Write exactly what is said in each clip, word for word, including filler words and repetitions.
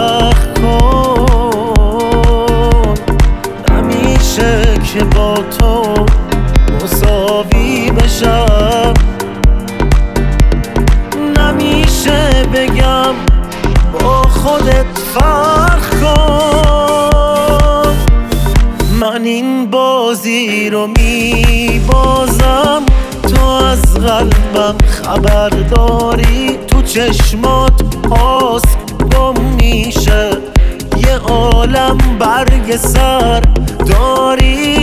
وقت کن، نمیشه که با تو مساوی بشم، نمیشه بگم با خودت فرق کن. من این بازی رو میبازم، تو از قلبم خبر داری، تو چشمات آس گم میشه، یه عالم برگ سر داری.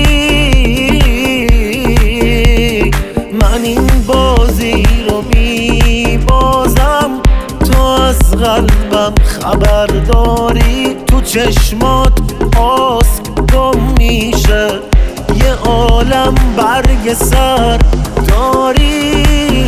من این بازی رو میبازم، تو از قلبم خبر داری، تو چشمات آس گم میشه، یه عالم برگ سر داری.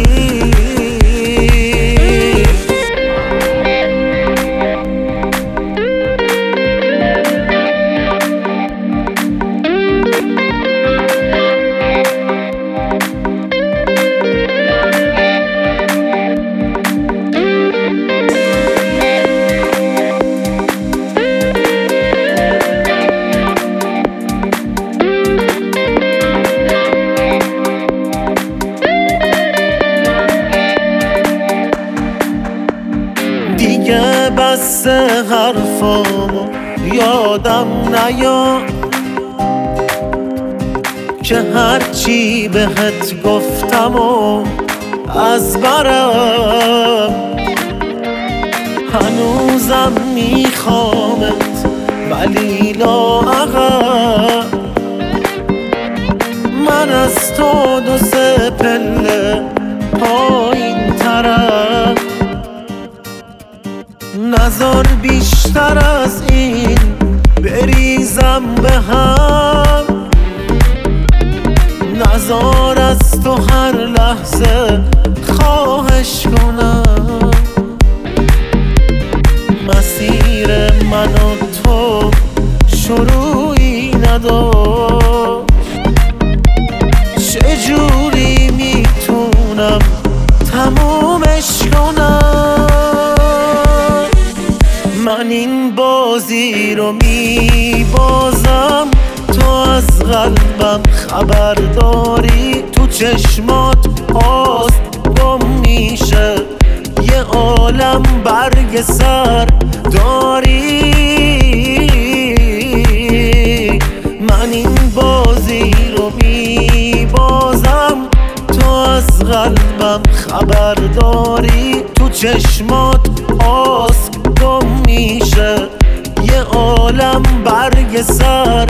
دیگه بس حرفامو یادم نیا، که هرچی بهت گفتم و از برم، هنوزم میخوامت ولی لااقل. من از تو دو سه پله پایین ترم، نذار بیشتر از این بریزم به هم، نذار از تو هر لحظه خواهش کنم. مسیر من و تو شروعی نداشت، چجوری میتونم تمومش کنم؟ من این بازی رو میبازم، تو از قلبم خبر داری، تو چشمات آس گم میشه، یه عالم برگ سر داری. من این بازی رو میبازم، تو از قلبم خبر داری، تو چشمات آس گم میشه، یه عالم برگ سر